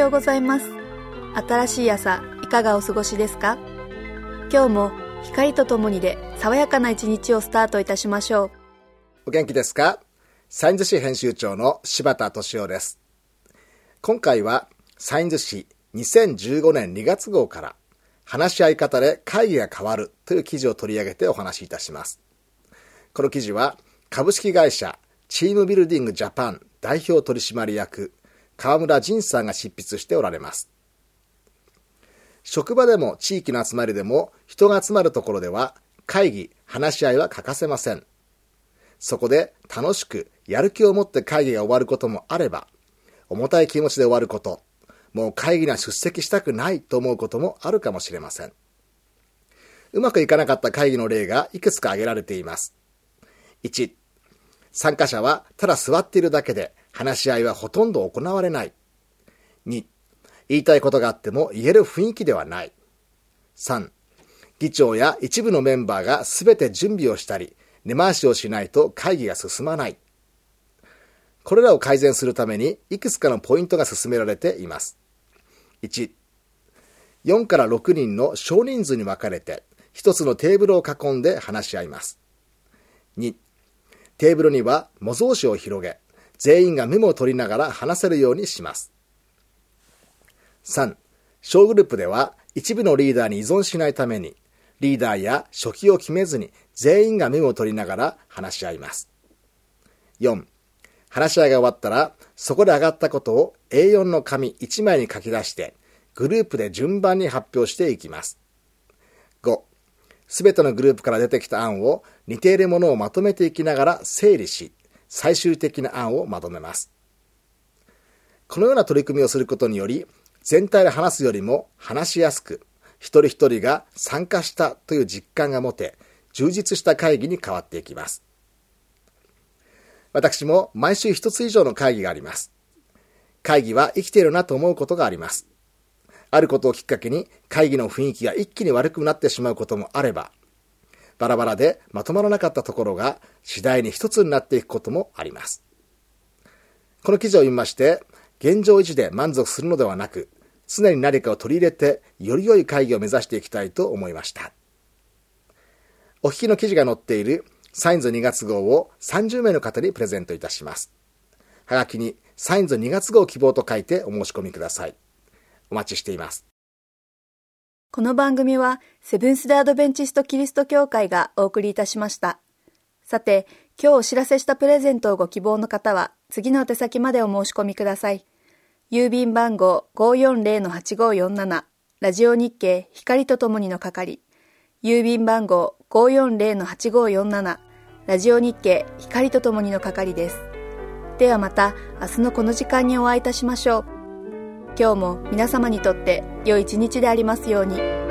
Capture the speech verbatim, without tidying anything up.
ようございます。新しい朝、いかがお過ごしですか？今日も光とともにで爽やかな一日をスタートいたしましょう。 お元気ですか？サインズ誌編集長の柴田俊夫です。今回はサインズ誌にせんじゅうごねんにがつ号から話し合い方で会議が変わるという記事を取り上げてお話しいたします。この記事は株式会社チームビルディングジャパン代表取締役川村仁さんが執筆しておられます。職場でも地域の集まりでも人が集まるところでは会議、話し合いは欠かせません。そこで楽しくやる気を持って会議が終わることもあれば、重たい気持ちで終わること、もう会議には出席したくないと思うこともあるかもしれません。うまくいかなかった会議の例がいくつか挙げられています。いち、参加者はただ座っているだけで話し合いはほとんど行われない。に、言いたいことがあっても言える雰囲気ではない。さん、議長や一部のメンバーがすべて準備をしたり、根回しをしないと会議が進まない。これらを改善するためにいくつかのポイントが進められています。いち、よんからろくにんの少人数に分かれて一つのテーブルを囲んで話し合います。に、テーブルには模造紙を広げ、全員がメモを取りながら話せるようにします。さん、小グループでは一部のリーダーに依存しないために、リーダーや書記を決めずに全員がメモを取りながら話し合います。よん、話し合いが終わったら、そこで上がったことを エーよん の紙いちまいに書き出して、グループで順番に発表していきます。ご、すべてのグループから出てきた案を似ているものをまとめていきながら整理し、最終的な案をまとめます。このような取り組みをすることにより、全体で話すよりも話しやすく、一人一人が参加したという実感が持て、充実した会議に変わっていきます。私も毎週一つ以上の会議があります。会議は生きているなと思うことがあります。あることをきっかけに会議の雰囲気が一気に悪くなってしまうこともあれば、バラバラでまとまらなかったところが次第に一つになっていくこともあります。この記事を読みまして、現状維持で満足するのではなく、常に何かを取り入れてより良い会議を目指していきたいと思いました。お聞きの記事が載っているサインズにがつ号をさんじゅうめいの方にプレゼントいたします。はがきにサインズにがつ号希望と書いてお申し込みください。お待ちしています。 この番組はセブンス・デ・アドベンチスト・キリスト教会がお送りいたしました。さて、今日お知らせしたプレゼントをご希望の方は次の宛先までお申し込みください。郵便番号 ごーよんぜろのはちごーよんなな ラジオ日経光とともにの係。郵便番号 ごーよんぜろのはちごーよんなな ラジオ日経光とともにの係です。ではまた明日のこの時間にお会いいたしましょう。今日も皆様にとって良い一日でありますように。